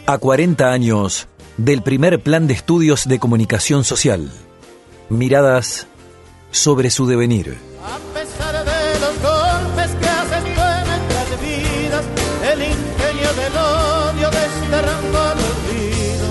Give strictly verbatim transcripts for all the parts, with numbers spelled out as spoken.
A cuarenta años del primer Plan de Estudios de Comunicación Social. Miradas sobre su devenir. A pesar de los golpes que haces tú en nuestras vidas, el ingenio del odio desterrando al olvido.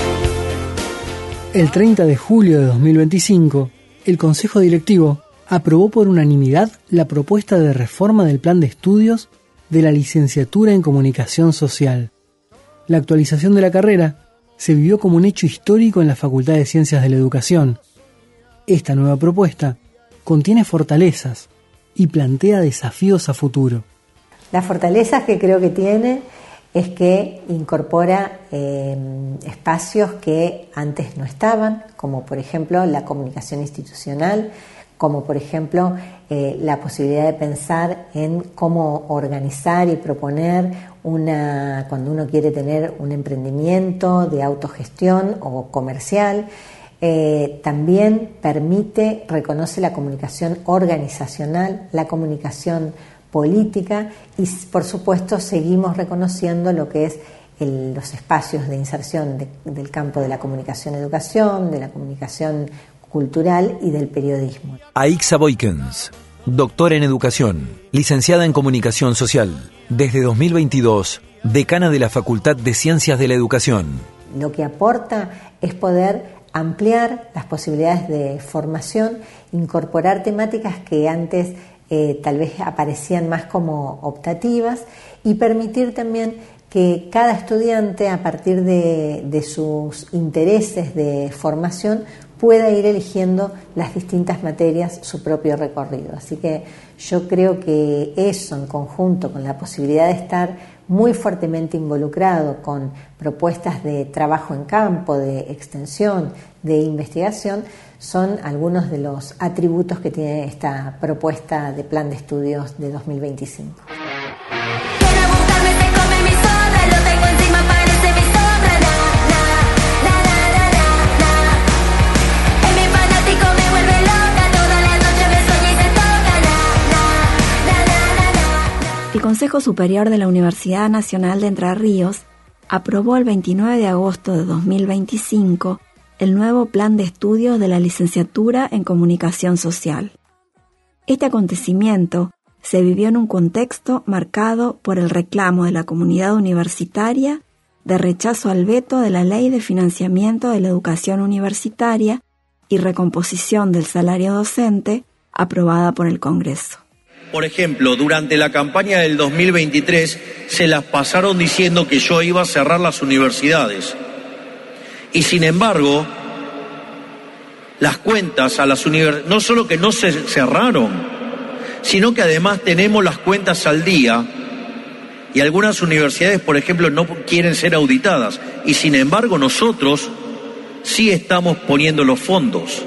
El treinta de julio de dos mil veinticinco, el Consejo Directivo aprobó por unanimidad la propuesta de reforma del Plan de Estudios de la Licenciatura en Comunicación Social. La actualización de la carrera se vivió como un hecho histórico en la Facultad de Ciencias de la Educación. Esta nueva propuesta contiene fortalezas y plantea desafíos a futuro. Las fortalezas que creo que tiene es que incorpora eh, espacios que antes no estaban, como por ejemplo la comunicación institucional, como por ejemplo eh, la posibilidad de pensar en cómo organizar y proponer una, cuando uno quiere tener un emprendimiento de autogestión o comercial. Eh, también permite, reconoce la comunicación organizacional, la comunicación política y por supuesto seguimos reconociendo lo que es el, los espacios de inserción de, del campo de la comunicación-educación, de la comunicación cultural y del periodismo. Aixa Boykens, doctora en Educación, licenciada en Comunicación Social, desde dos mil veintidós, decana de la Facultad de Ciencias de la Educación. Lo que aporta es poder ampliar las posibilidades de formación, incorporar temáticas que antes eh, tal vez aparecían más como optativas y permitir también que cada estudiante, a partir de, de sus intereses de formación, pueda ir eligiendo las distintas materias su propio recorrido. Así que yo creo que eso, en conjunto con la posibilidad de estar muy fuertemente involucrado con propuestas de trabajo en campo, de extensión, de investigación, son algunos de los atributos que tiene esta propuesta de plan de estudios de dos mil veinticinco. El Consejo Superior de la Universidad Nacional de Entre Ríos aprobó el veintinueve de agosto de dos mil veinticinco el nuevo Plan de Estudios de la Licenciatura en Comunicación Social. Este acontecimiento se vivió en un contexto marcado por el reclamo de la comunidad universitaria de rechazo al veto de la Ley de Financiamiento de la Educación Universitaria y Recomposición del Salario Docente aprobada por el Congreso. Por ejemplo, durante la campaña del dos mil veintitrés se las pasaron diciendo que yo iba a cerrar las universidades. Y sin embargo, las cuentas a las universidades, no solo que no se cerraron, sino que además tenemos las cuentas al día y algunas universidades, por ejemplo, no quieren ser auditadas. Y sin embargo, nosotros sí estamos poniendo los fondos.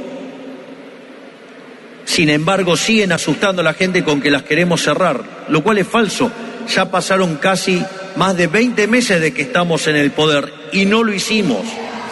Sin embargo, siguen asustando a la gente con que las queremos cerrar, lo cual es falso. Ya pasaron casi más de veinte meses de que estamos en el poder y no lo hicimos.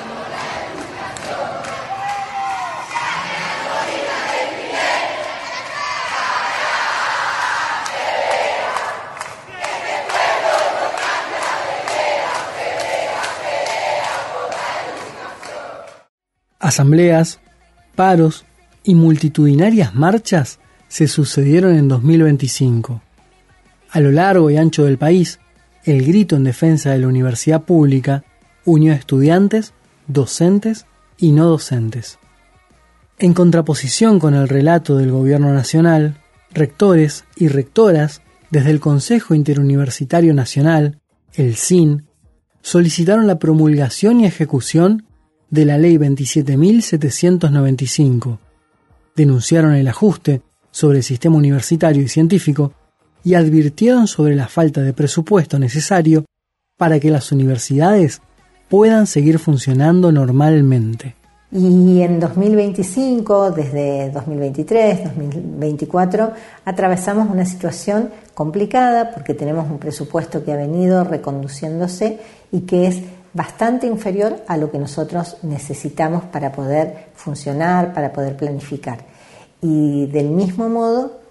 Asambleas, paros y multitudinarias marchas se sucedieron en dos mil veinticinco. A lo largo y ancho del país, el grito en defensa de la universidad pública unió a estudiantes, docentes y no docentes. En contraposición con el relato del Gobierno Nacional, rectores y rectoras desde el Consejo Interuniversitario Nacional, el C I N, solicitaron la promulgación y ejecución de la Ley veintisiete mil setecientos noventa y cinco. Denunciaron el ajuste sobre el sistema universitario y científico y advirtieron sobre la falta de presupuesto necesario para que las universidades puedan seguir funcionando normalmente. Y en dos mil veinticinco, desde dos mil veintitrés, dos mil veinticuatro, atravesamos una situación complicada porque tenemos un presupuesto que ha venido reconduciéndose y que es bastante inferior a lo que nosotros necesitamos para poder funcionar, para poder planificar. Y del mismo modo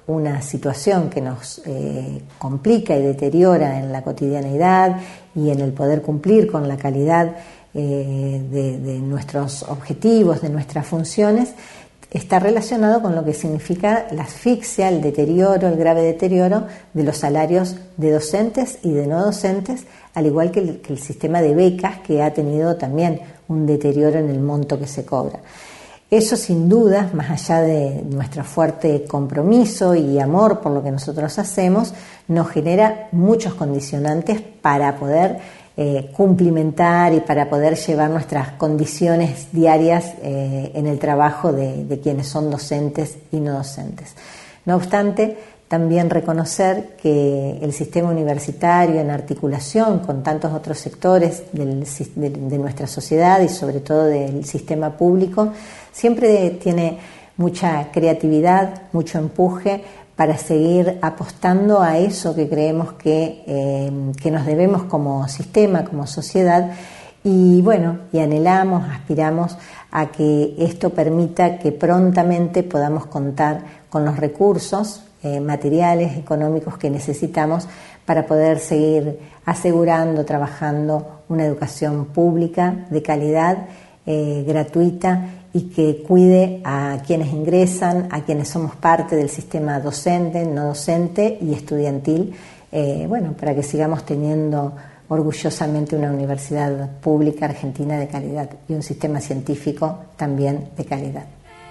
una situación que nos eh, complica y deteriora en la cotidianeidad y en el poder cumplir con la calidad eh, de, de nuestros objetivos, de nuestras funciones, está relacionado con lo que significa la asfixia, el deterioro, el grave deterioro de los salarios de docentes y de no docentes, al igual que el, que el sistema de becas, que ha tenido también un deterioro en el monto que se cobra. Eso, sin duda, más allá de nuestro fuerte compromiso y amor por lo que nosotros hacemos, nos genera muchos condicionantes para poder eh, cumplimentar y para poder llevar nuestras condiciones diarias eh, en el trabajo de, de quienes son docentes y no docentes. No obstante, también reconocer que el sistema universitario, en articulación con tantos otros sectores del, de, de nuestra sociedad y sobre todo del sistema público, siempre tiene mucha creatividad, mucho empuje para seguir apostando a eso que creemos que, eh, que nos debemos como sistema, como sociedad, y bueno, y anhelamos, aspiramos a que esto permita que prontamente podamos contar con los recursos eh, materiales, económicos que necesitamos para poder seguir asegurando, trabajando una educación pública de calidad, eh, gratuita, y que cuide a quienes ingresan, a quienes somos parte del sistema docente, no docente y estudiantil, eh, bueno, para que sigamos teniendo orgullosamente una universidad pública argentina de calidad y un sistema científico también de calidad.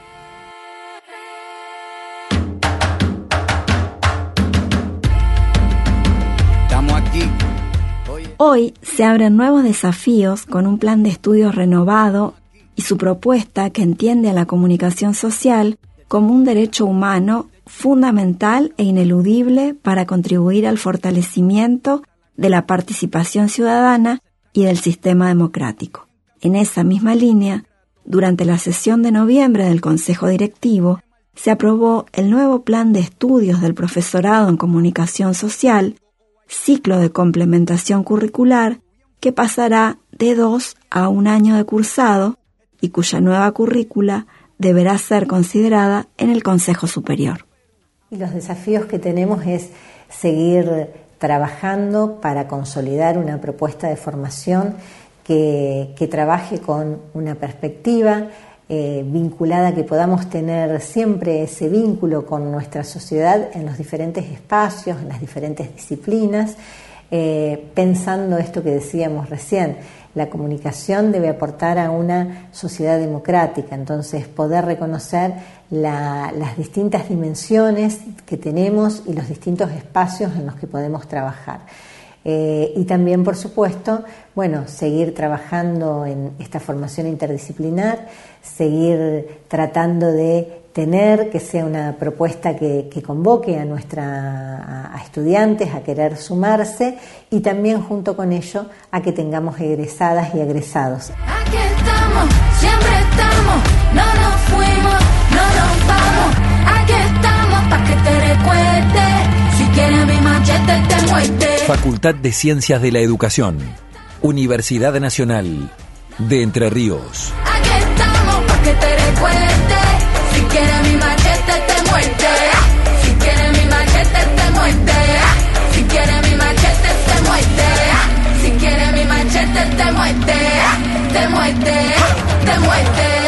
Estamos aquí. Hoy se abren nuevos desafíos con un plan de estudios renovado y su propuesta que entiende a la comunicación social como un derecho humano fundamental e ineludible para contribuir al fortalecimiento de la participación ciudadana y del sistema democrático. En esa misma línea, durante la sesión de noviembre del Consejo Directivo, se aprobó el nuevo plan de estudios del profesorado en comunicación social, ciclo de complementación curricular, que pasará de dos a un año de cursado y cuya nueva currícula deberá ser considerada en el Consejo Superior. Y los desafíos que tenemos es seguir trabajando para consolidar una propuesta de formación que, que trabaje con una perspectiva eh, vinculada, que podamos tener siempre ese vínculo con nuestra sociedad en los diferentes espacios, en las diferentes disciplinas, eh, pensando esto que decíamos recién. La comunicación debe aportar a una sociedad democrática, entonces poder reconocer la, las distintas dimensiones que tenemos y los distintos espacios en los que podemos trabajar. Eh, y también, por supuesto, bueno, seguir trabajando en esta formación interdisciplinar, seguir tratando de tener que sea una propuesta que, que convoque a nuestra a, a estudiantes a querer sumarse, y también junto con ello a que tengamos egresadas y egresados. Aquí estamos, siempre estamos, no nos fuimos, no nos vamos. Aquí estamos pa' que te recuerde, si quieres mi machete te muerte. Facultad de Ciencias de la Educación, Universidad Nacional de Entre Ríos. Aquí estamos pa' que te recuerde, si quieres mi machete te muerte. Si quieres mi machete te muerte. Si quieres mi machete te muerte. Si quieres mi machete te muerte. Te muerte, te muerte.